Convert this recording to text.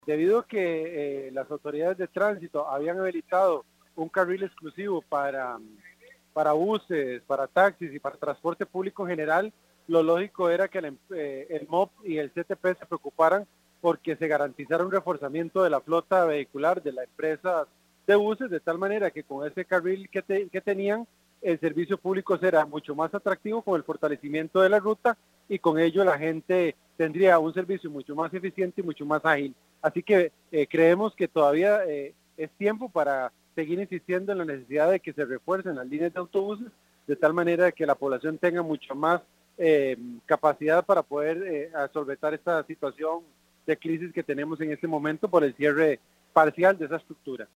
Debido a que las autoridades de tránsito habían habilitado un carril exclusivo para buses, para taxis y para transporte público en general, lo lógico era que el MOP y el CTP se preocuparan porque se garantizara un reforzamiento de la flota vehicular de la empresa de buses, de tal manera que con ese carril que tenían, el servicio público será mucho más atractivo con el fortalecimiento de la ruta y con ello la gente tendría un servicio mucho más eficiente y mucho más ágil. Así que creemos que todavía es tiempo para seguir insistiendo en la necesidad de que se refuercen las líneas de autobuses de tal manera que la población tenga mucho más capacidad para poder solventar esta situación de crisis que tenemos en este momento por el cierre parcial de esa estructura.